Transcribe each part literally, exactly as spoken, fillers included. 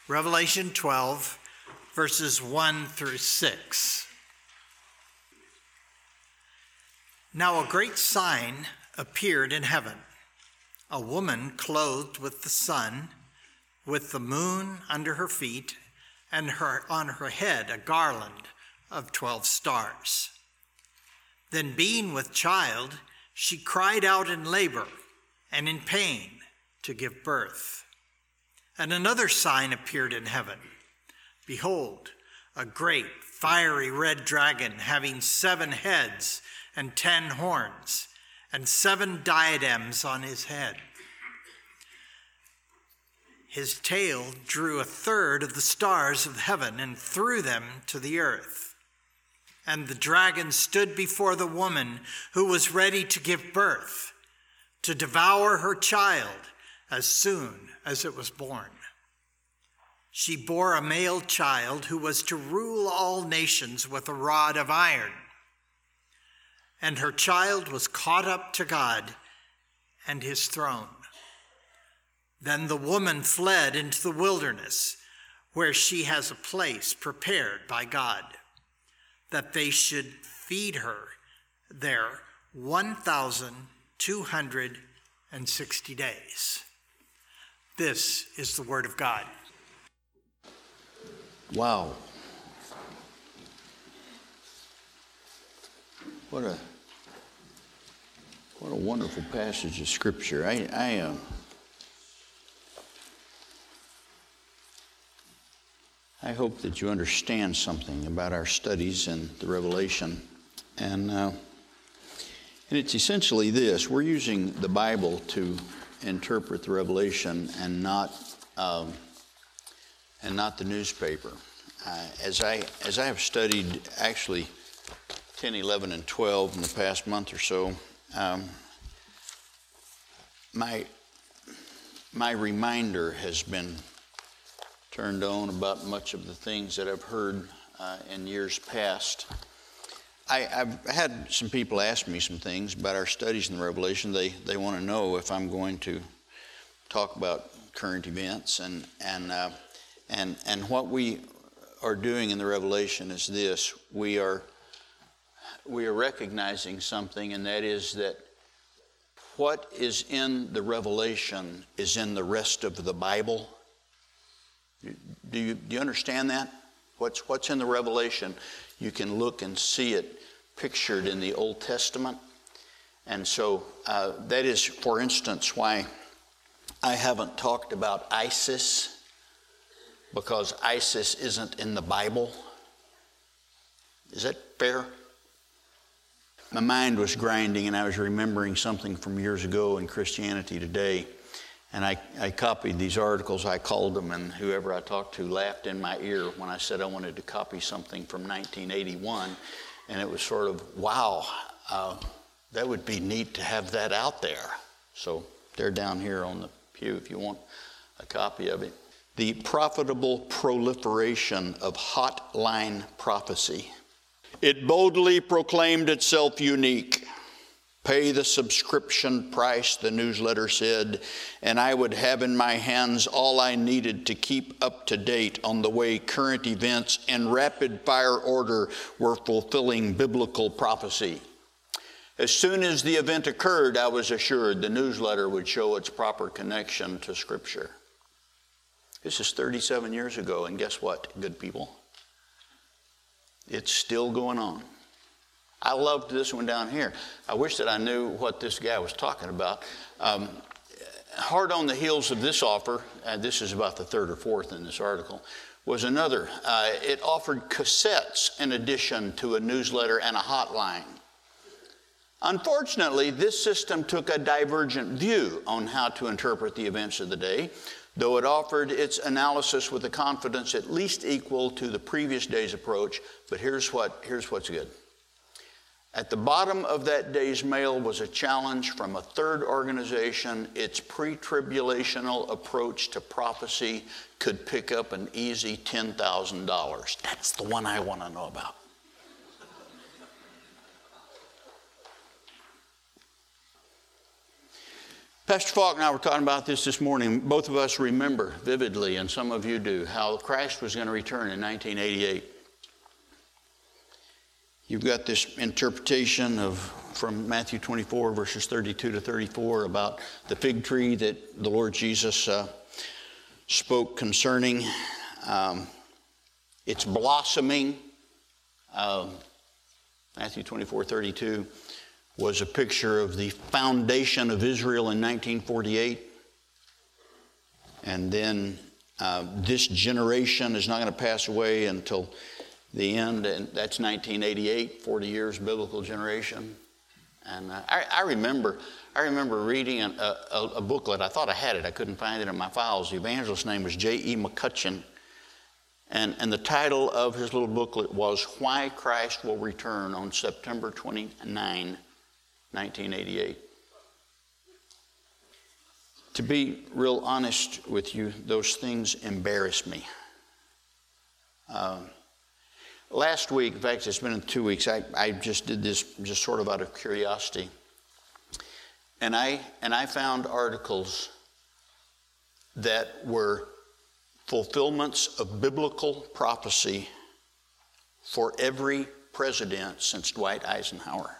Revelation twelve, verses one through six. Now a great sign appeared in heaven, a woman clothed with the sun, with the moon under her feet, and her, on her head a garland of twelve stars. Then being with child, she cried out in labor and in pain to give birth. And another sign appeared in heaven. Behold, a great fiery red dragon having seven heads and ten horns, and seven diadems on his head. His tail drew a third of the stars of heaven and threw them to the earth. And the dragon stood before the woman who was ready to give birth, to devour her child as soon as it was born. She bore a male child who was to rule all nations with a rod of iron. And her child was caught up to God and his throne. Then the woman fled into the wilderness, where she has a place prepared by God, that they should feed her there one thousand two hundred sixty days. This is the word of God. Wow. What a what a wonderful passage of Scripture. I I um. I hope that you understand something about our studies in the Revelation. And, uh, and it's essentially this. We're using the Bible to interpret the Revelation and not um, and not the newspaper. Uh, as I as I have studied actually ten, eleven, and twelve in the past month or so, um, my my reminder has been turned on about much of the things that I've heard uh, in years past. I, I've had some people ask me some things about our studies in the Revelation. They they want to know if I'm going to talk about current events, and and uh, and and what we are doing in the Revelation is this: we are we are recognizing something, and that is that what is in the Revelation is in the rest of the Bible. Do you, do you understand that? What's, what's in the Revelation, you can look and see it pictured in the Old Testament. And so uh, that is, for instance, why I haven't talked about ISIS, because ISIS isn't in the Bible. Is that fair? My mind was grinding, and I was remembering something from years ago in Christianity Today. And I, I copied these articles, I called them, and whoever I talked to laughed in my ear when I said I wanted to copy something from nineteen eighty-one. And it was sort of, wow, uh, that would be neat to have that out there. So they're down here on the pew if you want a copy of it. The profitable proliferation of hotline prophecy. It boldly proclaimed itself unique. Pay the subscription price, the newsletter said, and I would have in my hands all I needed to keep up to date on the way current events in rapid fire order were fulfilling biblical prophecy. As soon as the event occurred, I was assured the newsletter would show its proper connection to Scripture. This is thirty-seven years ago, and guess what, good people? It's still going on. I loved this one down here. I wish that I knew what this guy was talking about. Um, hard on the heels of this offer, and this is about the third or fourth in this article, was another. Uh, it offered cassettes in addition to a newsletter and a hotline. Unfortunately, this system took a divergent view on how to interpret the events of the day, though it offered its analysis with a confidence at least equal to the previous day's approach. But here's what, here's what's good. At the bottom of that day's mail was a challenge from a third organization. Its pre-tribulational approach to prophecy could pick up an easy ten thousand dollars. That's the one I want to know about. Pastor Falk and I were talking about this this morning. Both of us remember vividly, and some of you do, how Christ was going to return in nineteen eighty-eight. You've got this interpretation of from Matthew twenty-four, verses thirty-two to thirty-four, about the fig tree that the Lord Jesus uh, spoke concerning. Um, it's blossoming. Um, Matthew twenty-four, thirty-two was a picture of the foundation of Israel in nineteen forty-eight. And then uh, this generation is not going to pass away until the end, and that's nineteen eighty-eight, forty years biblical generation. And uh, I, I remember I remember reading a, a, a booklet. I thought I had it. I couldn't find it in my files. The evangelist's name was J E McCutcheon. And, and the title of his little booklet was Why Christ Will Return on September twenty-ninth, nineteen eighty-eight. To be real honest with you, those things embarrass me. Um, last week, in fact, it's been two weeks, I, I just did this just sort of out of curiosity. And I, and I found articles that were fulfillments of biblical prophecy for every president since Dwight Eisenhower.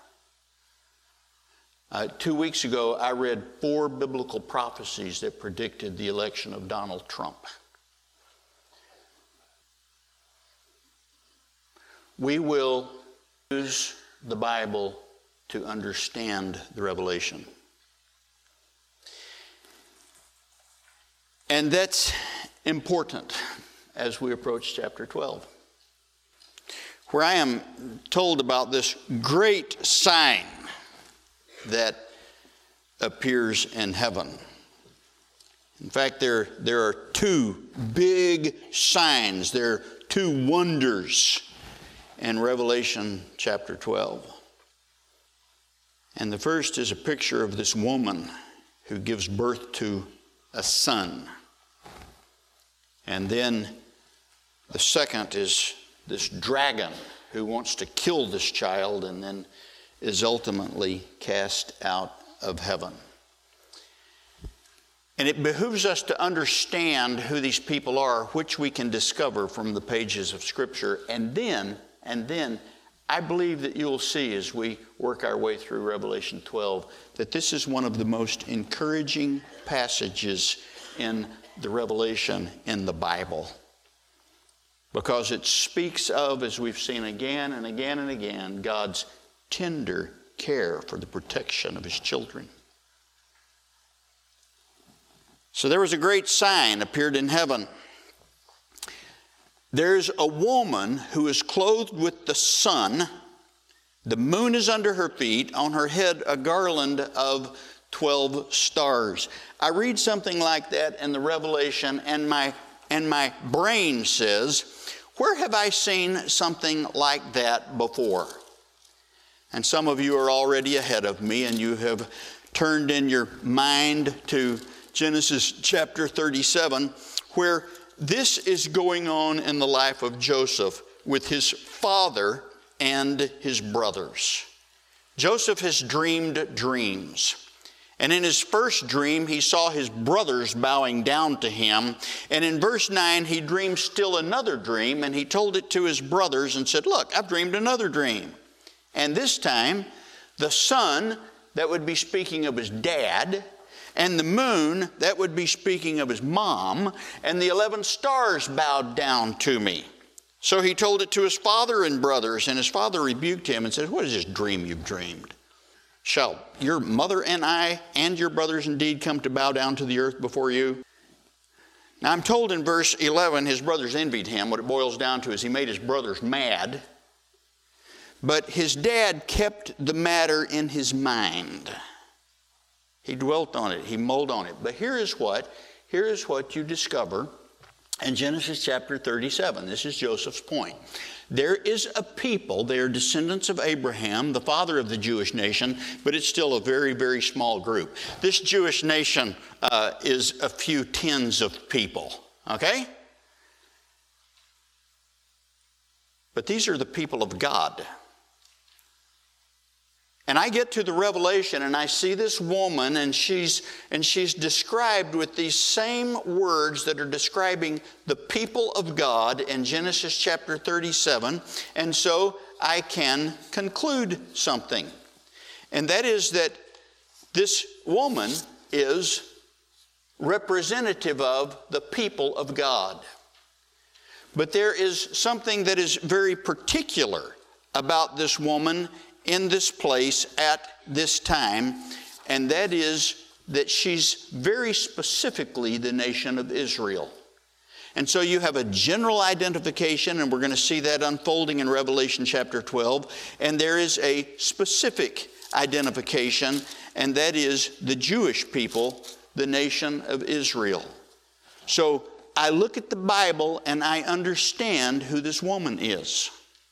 Uh, two weeks ago, I read four biblical prophecies that predicted the election of Donald Trump. We will use the Bible to understand the revelation. And that's important as we approach chapter twelve, where I am told about this great sign that appears in heaven. In fact, there, there are two big signs. There are two wonders in Revelation chapter twelve. And the first is a picture of this woman who gives birth to a son. And then the second is this dragon who wants to kill this child and then is ultimately cast out of heaven. And it behooves us to understand who these people are, which we can discover from the pages of Scripture. And then, and then, I believe that you'll see as we work our way through Revelation twelve that this is one of the most encouraging passages in the Revelation in the Bible. Because it speaks of, as we've seen again and again and again, God's tender care for the protection of His children. So there was a great sign appeared in heaven. There's a woman who is clothed with the sun. The moon is under her feet. On her head a garland of twelve stars. I read something like that in the Revelation, and my, and my brain says, where have I seen something like that before? And some of you are already ahead of me, and you have turned in your mind to Genesis chapter thirty-seven, where this is going on in the life of Joseph with his father and his brothers. Joseph has dreamed dreams. And in his first dream, he saw his brothers bowing down to him. And in verse nine, he dreamed still another dream, and he told it to his brothers and said, look, I've dreamed another dream. And this time, the sun, that would be speaking of his dad, and the moon, that would be speaking of his mom, and the eleven stars bowed down to me. So he told it to his father and brothers, and his father rebuked him and said, what is this dream you've dreamed? Shall your mother and I and your brothers indeed come to bow down to the earth before you? Now I'm told in verse eleven, his brothers envied him. What it boils down to is he made his brothers mad. But his dad kept the matter in his mind. He dwelt on it. He mulled on it. But here is what, here is what you discover in Genesis chapter thirty-seven. This is Joseph's point. There is a people, they are descendants of Abraham, the father of the Jewish nation, but it's still a very, very small group. This Jewish nation uh, is a few tens of people, okay? But these are the people of God. And I get to the Revelation and I see this woman, and she's and she's described with these same words that are describing the people of God in Genesis chapter thirty-seven. And so I can conclude something. And that is that this woman is representative of the people of God. But there is something that is very particular about this woman in this place at this time, and that is that she's very specifically the nation of Israel. And so you have a general identification, and we're going to see that unfolding in Revelation chapter twelve, and there is a specific identification, and that is the Jewish people, the nation of Israel. So I look at the Bible and I understand who this woman is.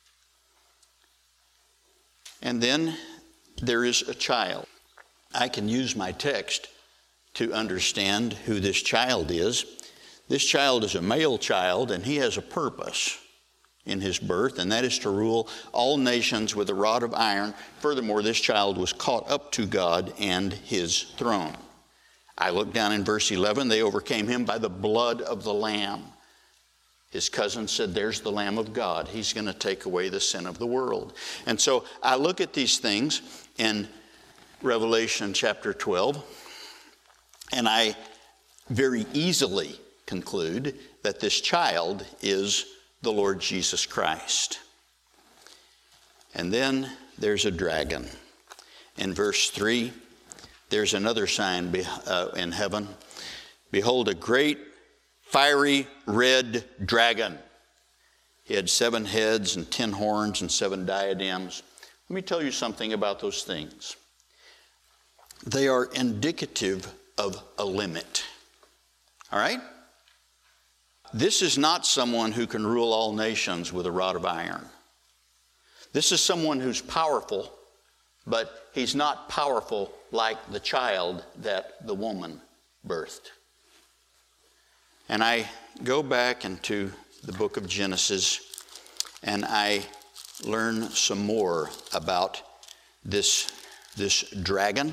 And then there is a child. I can use my text to understand who this child is. This child is a male child, and he has a purpose in his birth, and that is to rule all nations with a rod of iron. Furthermore, this child was caught up to God and his throne. I look down in verse eleven. They overcame him by the blood of the Lamb. His cousin said, there's the Lamb of God. He's going to take away the sin of the world. And so I look at these things in Revelation chapter twelve, and I very easily conclude that this child is the Lord Jesus Christ. And then there's a dragon. In verse three, there's another sign in heaven. Behold, a great fiery red dragon. He had seven heads and ten horns and seven diadems. Let me tell you something about those things. They are indicative of a limit. All right? This is not someone who can rule all nations with a rod of iron. This is someone who's powerful, but he's not powerful like the child that the woman birthed. And I go back into the book of Genesis, and I learn some more about this, this dragon.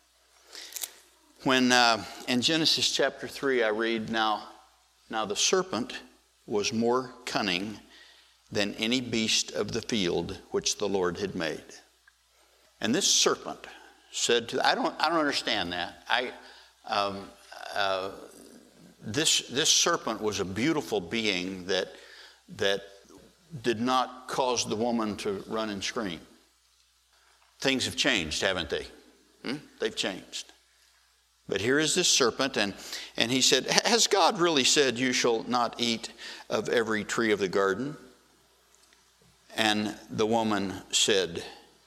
When uh, in Genesis chapter three, I read, now, now the serpent was more cunning than any beast of the field which the Lord had made. And this serpent said to, I don't, I don't understand that. I, um, uh, this, this serpent was a beautiful being that, that did not cause the woman to run and scream. Things have changed, haven't they? Hmm? They've changed. But here is this serpent, and, and he said, has God really said you shall not eat of every tree of the garden? And the woman said,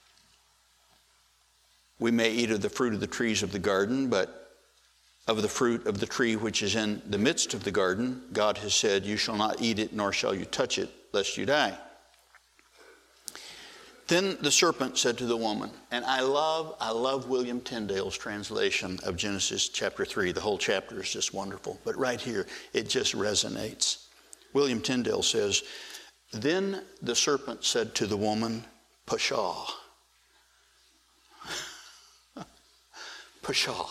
we may eat of the fruit of the trees of the garden, but of the fruit of the tree which is in the midst of the garden, God has said, you shall not eat it, nor shall you touch it, lest you die. Then the serpent said to the woman, and I love, I love William Tyndale's translation of Genesis chapter three. The whole chapter is just wonderful, but right here, it just resonates. William Tyndale says, then the serpent said to the woman, pshaw. Pshaw.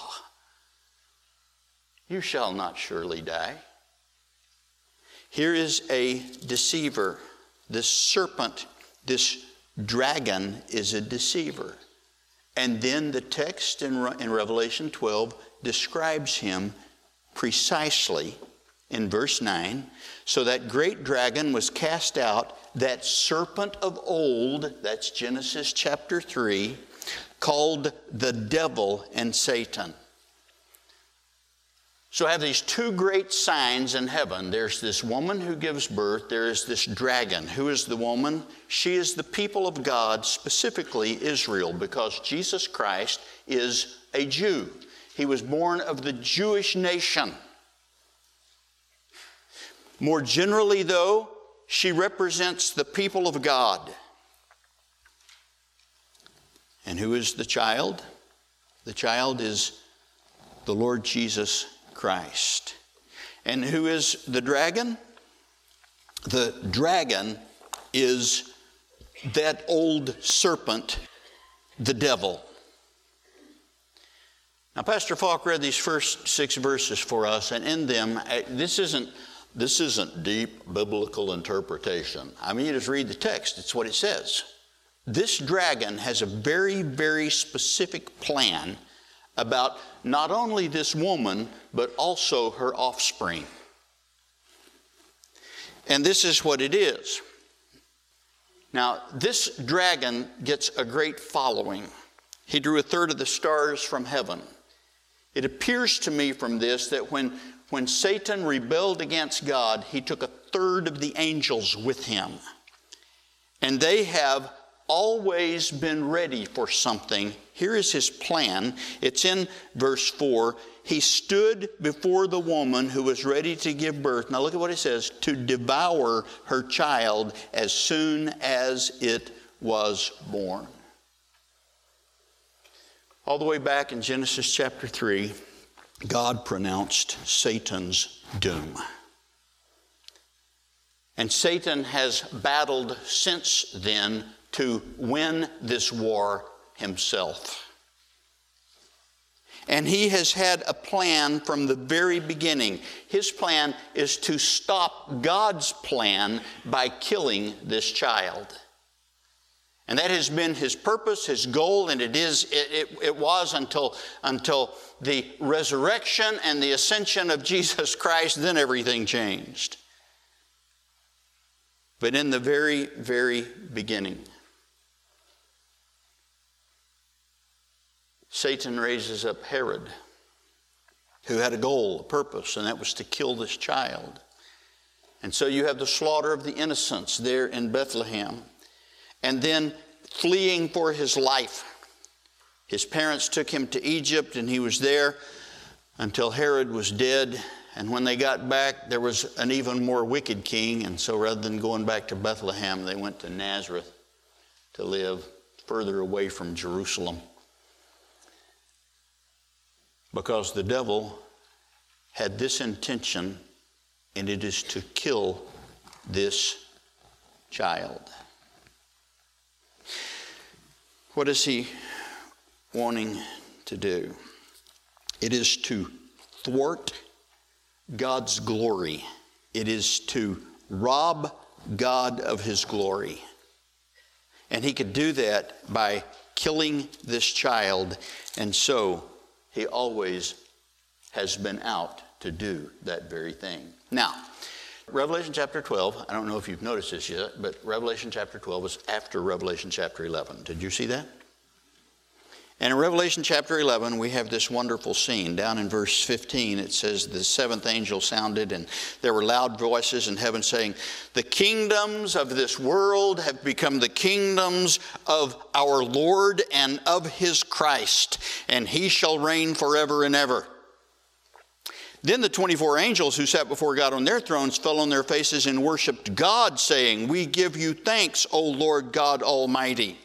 You shall not surely die. Here is a deceiver. This serpent, this dragon is a deceiver. And then the text in, Re- in Revelation twelve describes him precisely in verse nine. So that great dragon was cast out, that serpent of old, that's Genesis chapter three, called the devil and Satan. So I have these two great signs in heaven. There's this woman who gives birth. There is this dragon. Who is the woman? She is the people of God, specifically Israel, because Jesus Christ is a Jew. He was born of the Jewish nation. More generally, though, she represents the people of God. And who is the child? The child is the Lord Jesus Christ. And who is the dragon? The dragon is that old serpent the devil. Now, Pastor Falk read these first six verses for us, and in them, this isn't, this isn't deep biblical interpretation. I mean, you just read the text. It's what it says. This dragon has a very, very specific plan about not only this woman, but also her offspring. And this is what it is. Now, this dragon gets a great following. He drew a third of the stars from heaven. It appears to me from this that when, when Satan rebelled against God, he took a third of the angels with him. And they have always been ready for something. Here is his plan. It's in verse four. He stood before the woman who was ready to give birth. Now look at what it says. To devour her child as soon as it was born. All the way back in Genesis chapter three, God pronounced Satan's doom. And Satan has battled since then to win this war himself. And he has had a plan from the very beginning. His plan is to stop God's plan by killing this child. And that has been his purpose, his goal, and it is it, it, it was until, until the resurrection and the ascension of Jesus Christ, then everything changed. But in the very, very beginning, Satan raises up Herod, who had a goal, a purpose, and that was to kill this child. And so you have the slaughter of the innocents there in Bethlehem. And then fleeing for his life. His parents took him to Egypt, and he was there until Herod was dead. And when they got back, there was an even more wicked king. And so rather than going back to Bethlehem, they went to Nazareth to live further away from Jerusalem. Because the devil had this intention, and it is to kill this child. What is he wanting to do? It is to thwart God's glory. It is to rob God of his glory. And he could do that by killing this child. And so he always has been out to do that very thing. Now, Revelation chapter twelve, I don't know if you've noticed this yet, but Revelation chapter twelve is after Revelation chapter eleven. Did you see that? And in Revelation chapter eleven, we have this wonderful scene. Down in verse fifteen, it says, the seventh angel sounded, and there were loud voices in heaven saying, the kingdoms of this world have become the kingdoms of our Lord and of his Christ, and he shall reign forever and ever. Then the twenty-four angels who sat before God on their thrones fell on their faces and worshiped God, saying, we give you thanks, O Lord God Almighty.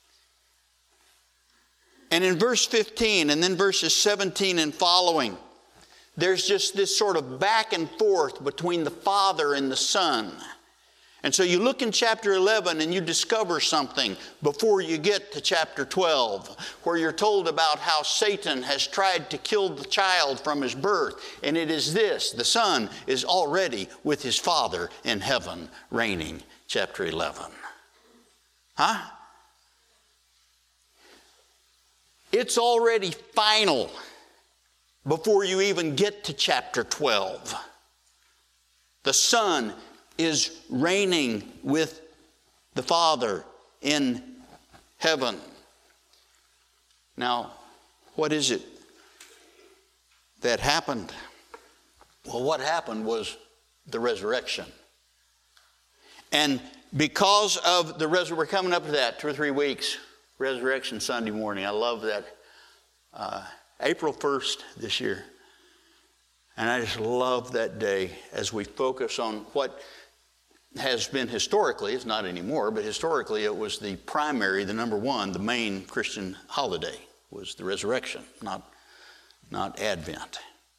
And in verse fifteen, and then verses seventeen and following, there's just this sort of back and forth between the Father and the Son. And so you look in chapter eleven and you discover something before you get to chapter twelve, where you're told about how Satan has tried to kill the child from his birth. And it is this: the Son is already with his Father in heaven, reigning. Chapter eleven. Huh? It's already final before you even get to chapter twelve. The Son is reigning with the Father in heaven. Now, what is it that happened? Well, what happened was the resurrection. And because of the resurrection, we're coming up to that, two or three weeks, Resurrection Sunday morning. I love that. Uh, April first this year. And I just love that day as we focus on what has been historically, it's not anymore, but historically it was the primary, the number one, the main Christian holiday was the resurrection, not, not Advent.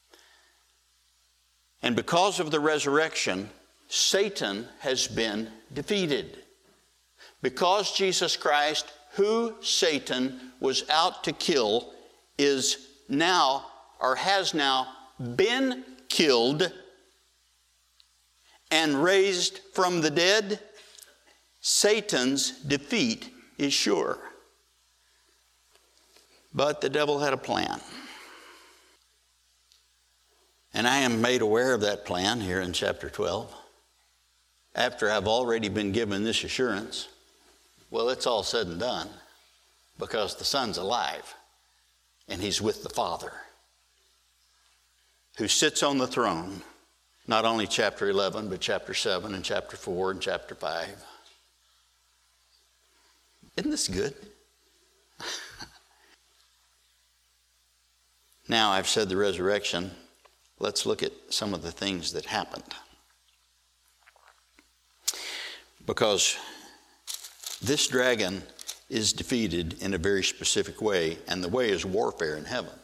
And because of the resurrection, Satan has been defeated. because Jesus Christ, who Satan was out to kill, is now or has now been killed and raised from the dead, Satan's defeat is sure. But the devil had a plan. And I am made aware of that plan here in chapter twelve. After I've already been given this assurance, well, it's all said and done because the Son's alive and He's with the Father who sits on the throne, not only chapter eleven, but chapter seven and chapter four and chapter five. Isn't this good? Now I've said the resurrection. Let's look at some of the things that happened. Because this dragon is defeated in a very specific way, and the way is warfare in heaven.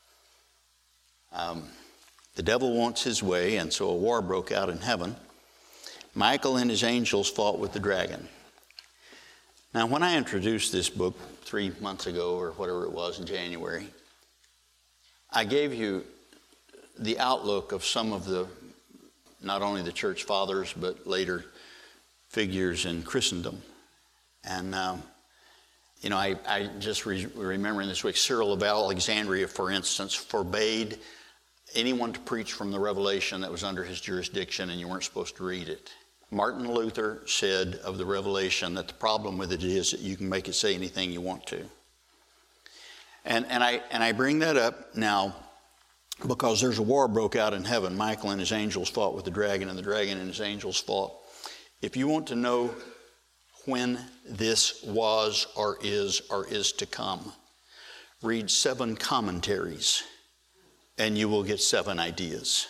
Um, the devil wants his way, and so a war broke out in heaven. Michael and his angels fought with the dragon. Now, when I introduced this book three months ago, or whatever it was in January, I gave you the outlook of some of the, not only the church fathers, but later figures in Christendom. And, um, you know, I, I just re- remembering this week, Cyril of Alexandria, for instance, forbade anyone to preach from the Revelation that was under his jurisdiction, and you weren't supposed to read it. Martin Luther said of the Revelation that the problem with it is that you can make it say anything you want to. And, and, I, and I bring that up now because there's a war broke out in heaven. Michael and his angels fought with the dragon, and the dragon and his angels fought. If you want to know when this was or is or is to come, read seven commentaries, and you will get seven ideas.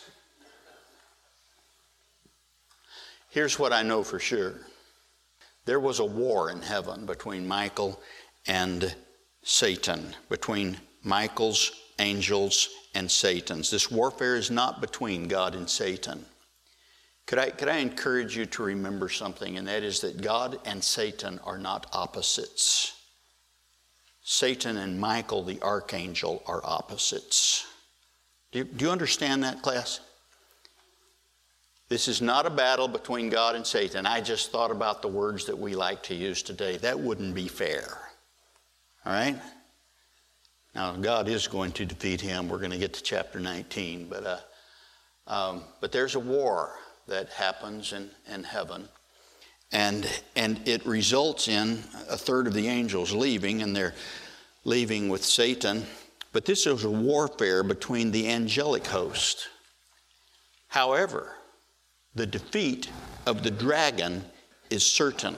Here's what I know for sure. There was a war in heaven between Michael and Satan, between Michael's angels and Satan's. This warfare is not between God and Satan. Could I, could I encourage you to remember something, and that is that God and Satan are not opposites. Satan and Michael, the archangel, are opposites. Do you, do you understand that, class? This is not a battle between God and Satan. I just thought about the words that we like to use today. That wouldn't be fair. All right? Now, God is going to defeat him. We're going to get to chapter nineteen. But, uh, um, but there's a war that happens in, in heaven. And, and it results in a third of the angels leaving, and they're leaving with Satan. But this is a warfare between the angelic host. However, the defeat of the dragon is certain.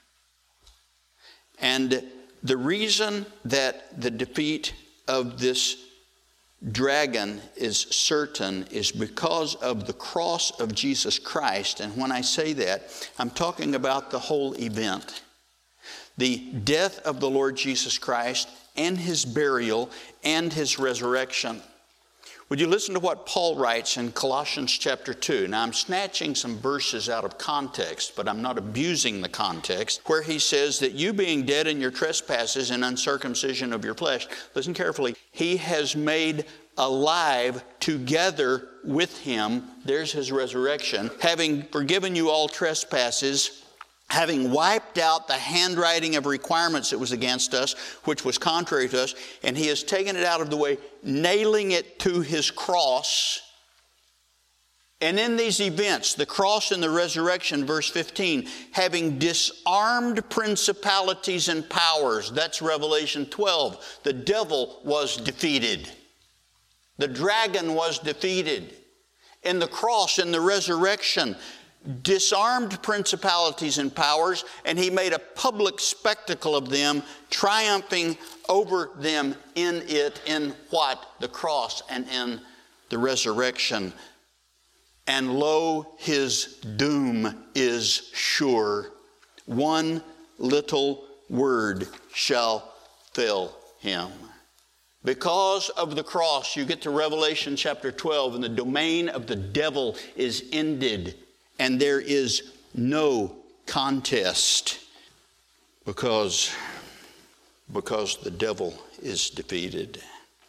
And the reason that the defeat of this dragon is certain is because of the cross of Jesus Christ. And when I say that, I'm talking about the whole event. The death of the Lord Jesus Christ and his burial and his resurrection. Would you listen to what Paul writes in Colossians chapter two? Now, I'm snatching some verses out of context, but I'm not abusing the context, where he says that you being dead in your trespasses and uncircumcision of your flesh, listen carefully, he has made alive together with him, there's his resurrection, having forgiven you all trespasses, having wiped out the handwriting of requirements that was against us, which was contrary to us, and he has taken it out of the way, nailing it to his cross. And in these events, the cross and the resurrection, verse fifteen, having disarmed principalities and powers, that's Revelation twelve. The devil was defeated. The dragon was defeated. In the cross and the resurrection, disarmed principalities and powers, and he made a public spectacle of them, triumphing over them in it, in what? The cross and in the resurrection. And lo, his doom is sure. One little word shall fail him. Because of the cross, you get to Revelation chapter twelve, and the domain of the devil is ended. And there is no contest. Because, because the devil is defeated.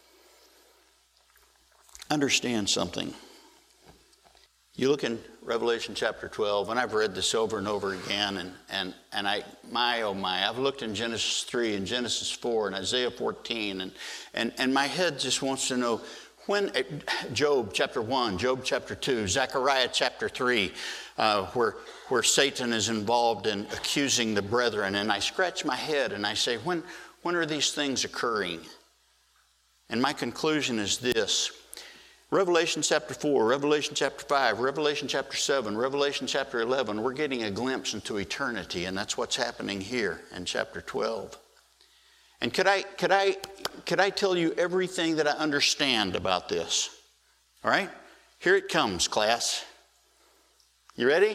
Understand something. You look in Revelation chapter twelve, and I've read this over and over again, and, and, and I, my, oh my, I've looked in Genesis three and Genesis four and Isaiah fourteen, and, and, and my head just wants to know when, Job chapter one, Job chapter two, Zechariah chapter three, uh, where, where Satan is involved in accusing the brethren, and I scratch my head and I say, when, when are these things occurring? And my conclusion is this. Revelation chapter four, Revelation chapter five, Revelation chapter seven, Revelation chapter eleven, we're getting a glimpse into eternity, and that's what's happening here in chapter twelve. And could I, could I, could I tell you everything that I understand about this? All right? Here it comes, class. You ready?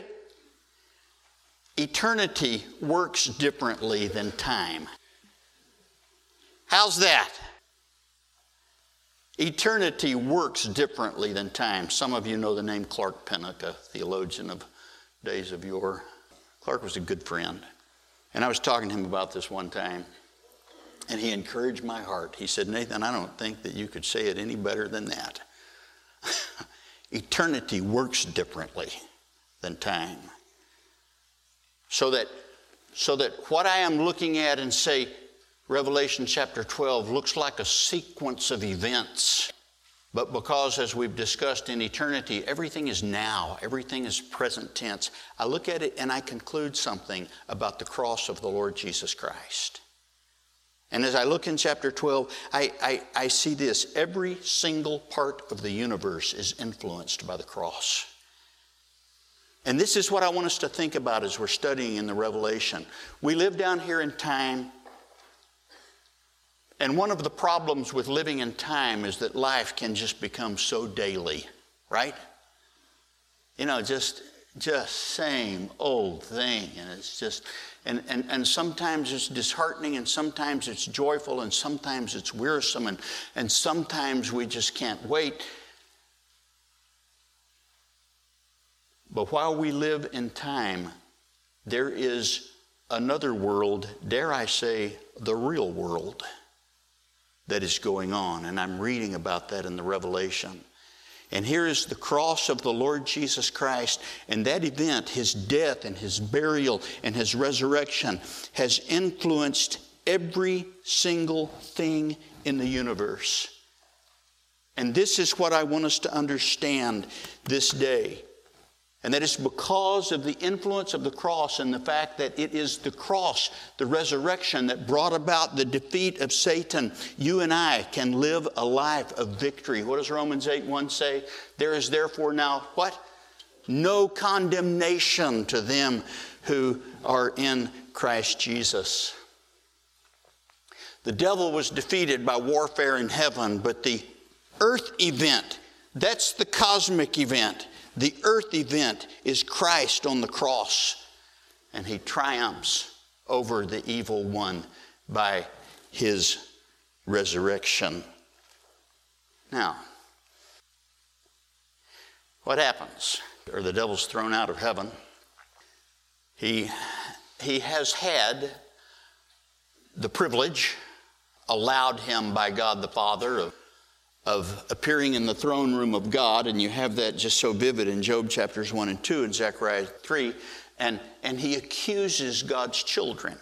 Eternity works differently than time. How's that? Eternity works differently than time. Some of you know the name Clark Pinnock, a theologian of days of yore. Clark was a good friend. And I was talking to him about this one time. And he encouraged my heart. He said, Nathan, I don't think that you could say it any better than that. Eternity works differently than time. So that, so that what I am looking at and say, Revelation chapter twelve looks like a sequence of events. But because, as we've discussed in eternity, everything is now. Everything is present tense. I look at it and I conclude something about the cross of the Lord Jesus Christ. And as I look in chapter twelve, I, I, I see this. Every single part of the universe is influenced by the cross. And this is what I want us to think about as we're studying in the Revelation. We live down here in time. And one of the problems with living in time is that life can just become so daily, right? You know, just just same old thing. And it's just, and, and, and sometimes it's disheartening, and sometimes it's joyful, and sometimes it's wearisome, and, and sometimes we just can't wait. But while we live in time, there is another world, dare I say, the real world, that is going on. And I'm reading about that in the Revelation. And here is the cross of the Lord Jesus Christ. And that event, his death and his burial and his resurrection, has influenced every single thing in the universe. And this is what I want us to understand this day. And that is because of the influence of the cross and the fact that it is the cross, the resurrection, that brought about the defeat of Satan. You and I can live a life of victory. What does Romans eight one say? There is therefore now what? No condemnation to them who are in Christ Jesus. The devil was defeated by warfare in heaven, but the earth event, that's the cosmic event. The earth event is Christ on the cross, and he triumphs over the evil one by his resurrection. Now, what happens? Or the devil's thrown out of heaven. He, he has had the privilege allowed him by God the Father of of appearing in the throne room of God, and you have that just so vivid in Job chapters one and two and Zechariah three, and, and he accuses God's children.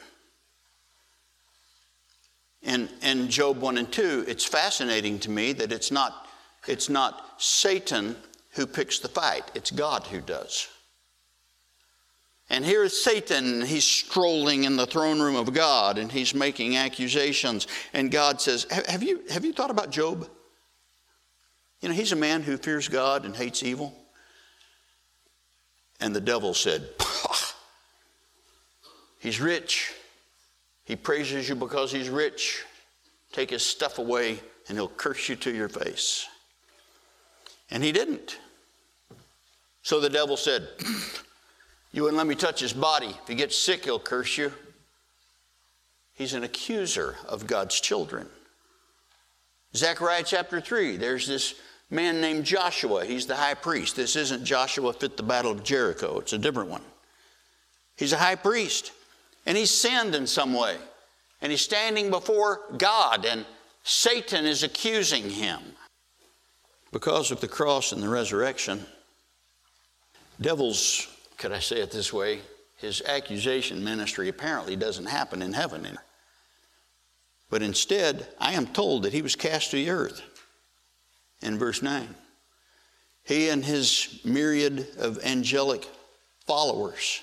In, in Job one and two, it's fascinating to me that it's not, it's not Satan who picks the fight, it's God who does. And here is Satan, he's strolling in the throne room of God, and he's making accusations, and God says, have you, have you thought about Job? You know, he's a man who fears God and hates evil. And the devil said, Pah! He's rich. He praises you because he's rich. Take his stuff away and he'll curse you to your face. And he didn't. So the devil said, you wouldn't let me touch his body. If he gets sick, he'll curse you. He's an accuser of God's children. Zechariah chapter three, there's this man named Joshua. He's the high priest. This isn't Joshua fit the battle of Jericho. It's a different one. He's a high priest. and he's sinned in some way. And he's standing before God, and Satan is accusing him. Because of the cross and the resurrection, devil's, could I say it this way, his accusation ministry apparently doesn't happen in heaven. But instead, I am told that he was cast to the earth in verse nine. He and his myriad of angelic followers.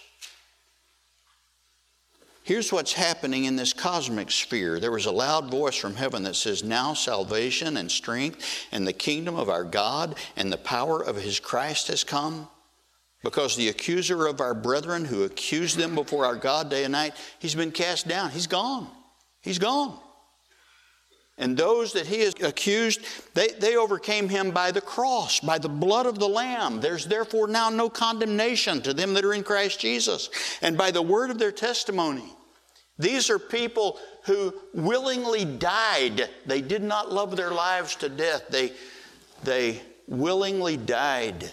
Here's what's happening in this cosmic sphere. There was a loud voice from heaven that says, now salvation and strength and the kingdom of our God and the power of his Christ has come. Because the accuser of our brethren who accused them before our God day and night, he's been cast down. He's gone. He's gone. And those that he has accused, they, they overcame him by the cross, by the blood of the Lamb. There's therefore now no condemnation to them that are in Christ Jesus. And by the word of their testimony. These are people who willingly died. They did not love their lives to death. They, they willingly died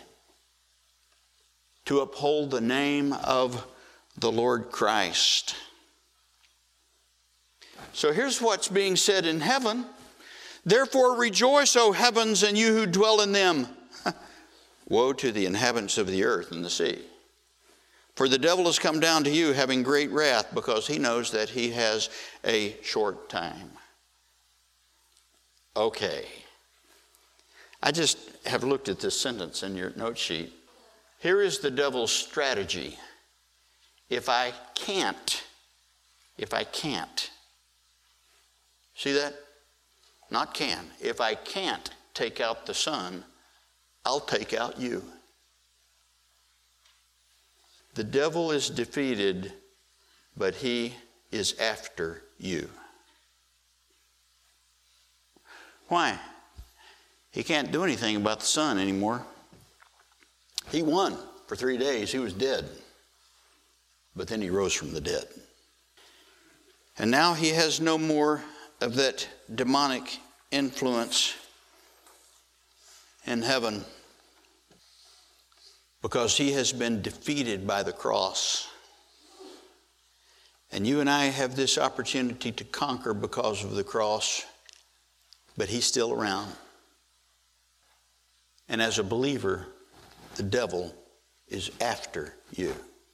to uphold the name of the Lord Christ. So here's what's being said in heaven. Therefore rejoice, O heavens, and you who dwell in them. Woe to the inhabitants of the earth and the sea. For the devil has come down to you having great wrath, because he knows that he has a short time. Okay. I just have looked at this sentence in your note sheet. Here is the devil's strategy. If I can't, if I can't, see that? Not can. If I can't take out the Son, I'll take out you. The devil is defeated, but he is after you. Why? He can't do anything about the Son anymore. He won for three days. He was dead. But then he rose from the dead. And now he has no more of that demonic influence in heaven, because he has been defeated by the cross. And you and I have this opportunity to conquer because of the cross, but he's still around. And as a believer, the devil is after you.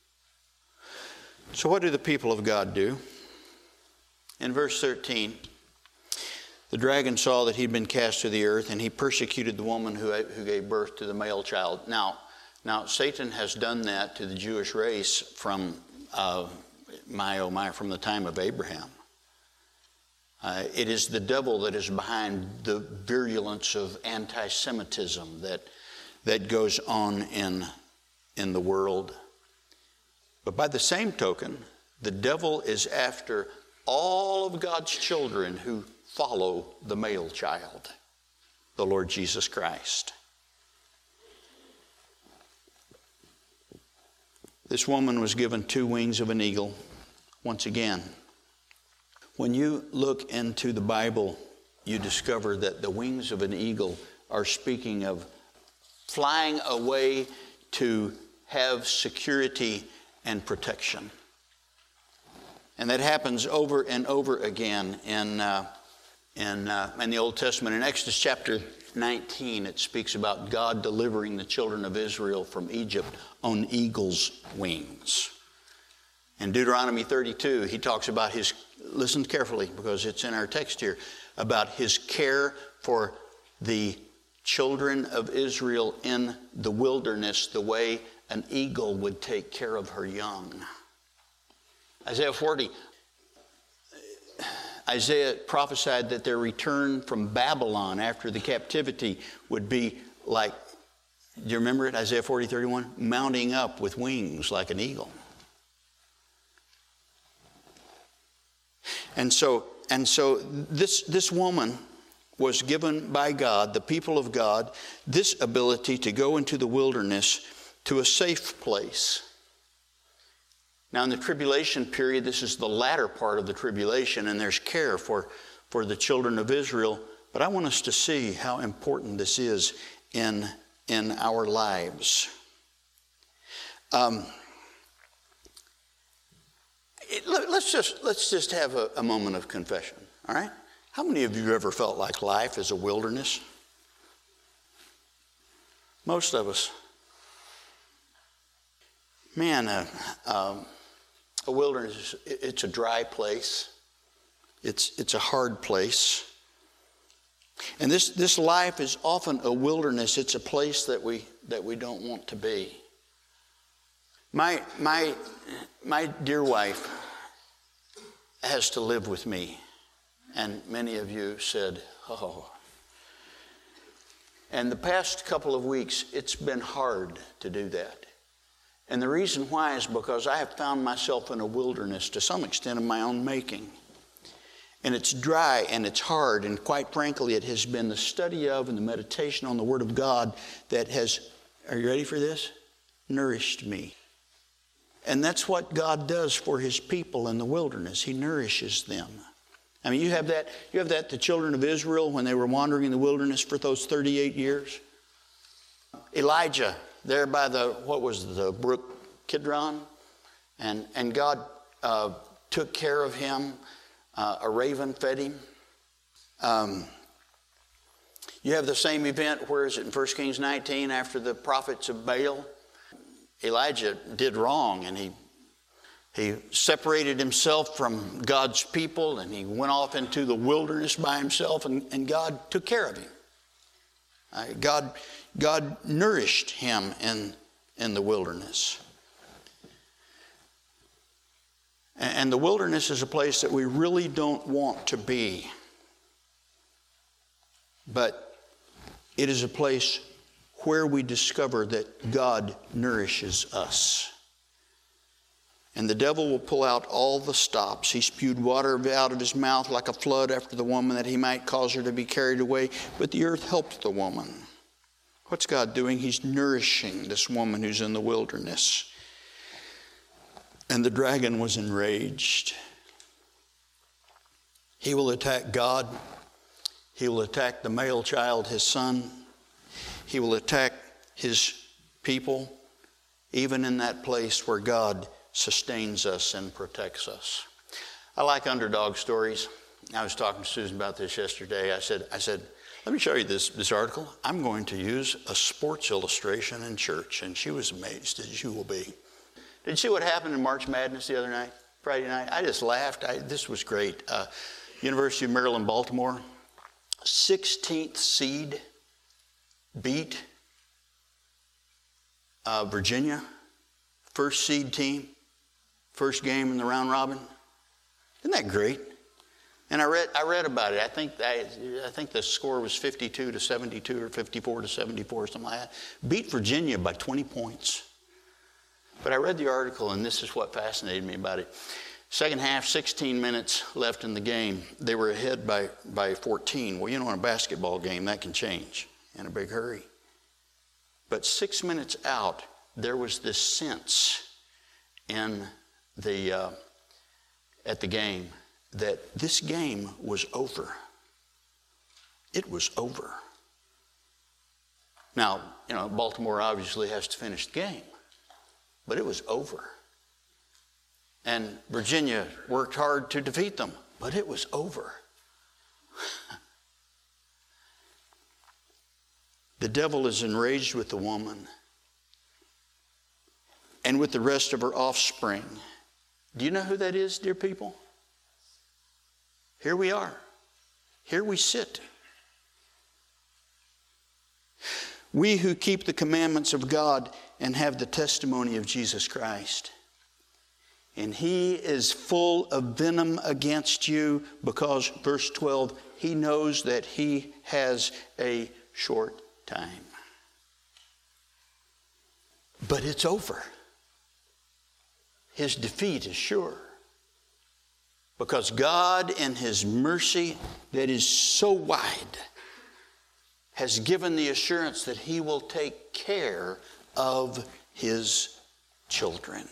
So what do the people of God do? In verse thirteen, the dragon saw that he'd been cast to the earth, and he persecuted the woman who, who gave birth to the male child. Now, now Satan has done that to the Jewish race from, uh, my oh my, from the time of Abraham. Uh, it is the devil that is behind the virulence of anti-Semitism that that goes on in, in the world. But by the same token, the devil is after all of God's children who follow the male child, the Lord Jesus Christ. This woman was given two wings of an eagle. Once again, when you look into the Bible, you discover that the wings of an eagle are speaking of flying away to have security and protection. And that happens over and over again in, uh, in, uh, in the Old Testament. In Exodus chapter nineteen, it speaks about God delivering the children of Israel from Egypt on eagle's wings. In Deuteronomy thirty-two, he talks about his, listen carefully because it's in our text here, about his care for the children of Israel in the wilderness the way an eagle would take care of her young. Isaiah forty, Isaiah prophesied that their return from Babylon after the captivity would be like, do you remember it? Isaiah forty, thirty-one, mounting up with wings like an eagle. And so, and so this, this woman was given by God, the people of God, this ability to go into the wilderness to a safe place. Now in the tribulation period, this is the latter part of the tribulation, and there's care for, for the children of Israel. But I want us to see how important this is in, in our lives. Um, let's just, let's just have a, a moment of confession, all right? How many of you ever felt like life is a wilderness? Most of us. Man, uh, um, a wilderness, it's a dry place. It's, it's a hard place. And this, this life is often a wilderness. It's a place that we, that we don't want to be. My, my, my dear wife has to live with me. And many of you said, oh. And the past couple of weeks, it's been hard to do that. And the reason why is because I have found myself in a wilderness to some extent of my own making. And it's dry and it's hard, and quite frankly, it has been the study of and the meditation on the Word of God that has, are you ready for this? Nourished me. And that's what God does for His people in the wilderness. He nourishes them. I mean, you have that, you have that the children of Israel when they were wandering in the wilderness for those thirty-eight years. Elijah, there by the, what was the brook Kidron, and, and God uh, took care of him. Uh, a raven fed him. Um, you have the same event, where is it in First Kings nineteen, after the prophets of Baal? Elijah did wrong, and he he separated himself from God's people, and he went off into the wilderness by himself, and, and God took care of him. Uh, God, God nourished him in, in the wilderness. And the wilderness is a place that we really don't want to be. But it is a place where we discover that God nourishes us. And the devil will pull out all the stops. He spewed water out of his mouth like a flood after the woman, that he might cause her to be carried away. But the earth helped the woman. What's God doing? He's nourishing this woman who's in the wilderness. And the dragon was enraged. He will attack God. He will attack the male child, his son. He will attack his people, even in that place where God sustains us and protects us. I like underdog stories. I was talking to Susan about this yesterday. I said, I said, let me show you this, this article. I'm going to use a sports illustration in church. And she was amazed, as you will be. Did you see what happened in March Madness the other night, Friday night? I just laughed. I, this was great. Uh, University of Maryland, Baltimore, sixteenth seed beat uh, Virginia, first seed team, first game in the round robin. Isn't that great? And I read I read about it. I think I, I think the score was fifty-two to seventy-two or fifty-four to seventy-four, something like that. Beat Virginia by twenty points. But I read the article, and this is what fascinated me about it. Second half, sixteen minutes left in the game. They were ahead by, by fourteen. Well, you know, in a basketball game, that can change in a big hurry. But six minutes out, there was this sense in the uh, at the game that this game was over. It was over. Now, you know, Baltimore obviously has to finish the game. But it was over. And Virginia worked hard to defeat them, but it was over. The devil is enraged with the woman and with the rest of her offspring. Do you know who that is, dear people? Here we are. Here we sit. We who keep the commandments of God and have the testimony of Jesus Christ. And he is full of venom against you because, verse twelve, he knows that he has a short time. But it's over. His defeat is sure. Because God, in his mercy that is so wide, has given the assurance that he will take care of his children.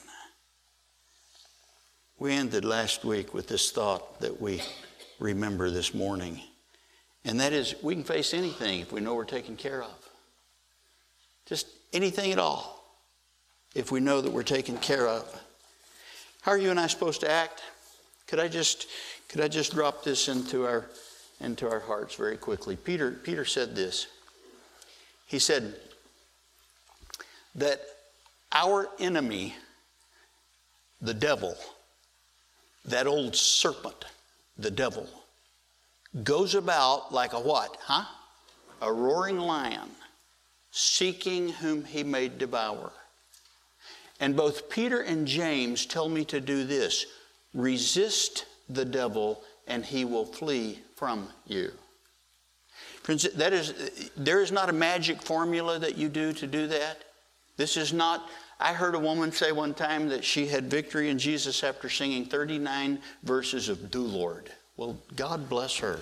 We ended last week with this thought that we remember this morning. And that is, we can face anything if we know we're taken care of. Just anything at all, if we know that we're taken care of. How are you and I supposed to act? Could I just could I just drop this into our into our hearts very quickly? Peter Peter said this. He said that our enemy, the devil, that old serpent, the devil, goes about like a what? Huh? A roaring lion, seeking whom he may devour. And both Peter and James tell me to do this. Resist the devil and he will flee from you. Friends, that is, there is not a magic formula that you do to do that. This is not, I heard a woman say one time that she had victory in Jesus after singing thirty-nine verses of Do Lord. Well, God bless her.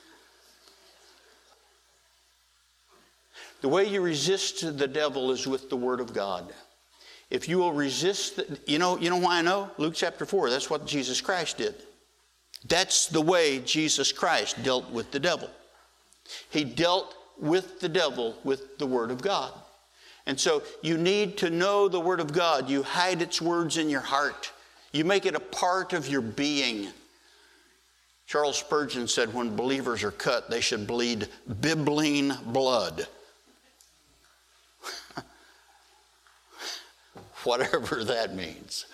The way you resist the devil is with the Word of God. If you will resist, the, you know, you know why I know? Luke chapter four, that's what Jesus Christ did. That's the way Jesus Christ dealt with the devil. He dealt with the devil with the Word of God. And so you need to know the Word of God. You hide its words in your heart. You make it a part of your being. Charles Spurgeon said when believers are cut, they should bleed bibline blood. Whatever that means.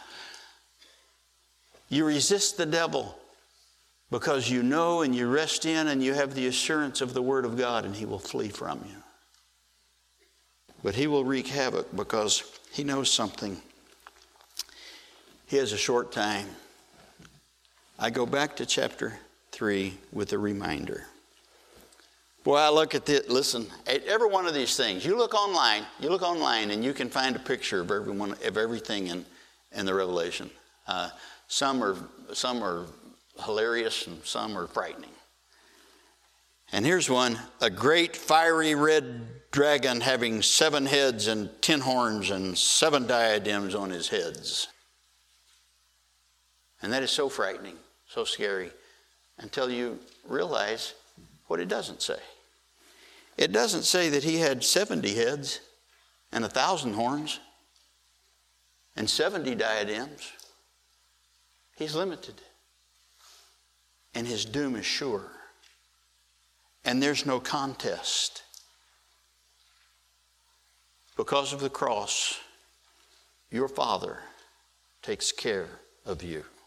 You resist the devil because you know and you rest in and you have the assurance of the Word of God, and he will flee from you. But he will wreak havoc because he knows something. He has a short time. I go back to chapter three with a reminder. Boy, I look at this, listen, at every one of these things. You look online, you look online and you can find a picture of every one, of everything in, in the Revelation. Uh, some are some are hilarious and some are frightening. And here's one, a great fiery red dragon having seven heads and ten horns and seven diadems on his heads. And that is so frightening, so scary, until you realize what it doesn't say. It doesn't say that he had seventy heads and a thousand horns and seventy diadems. He's limited. And his doom is sure. And there's no contest. Because of the cross, your Father takes care of you.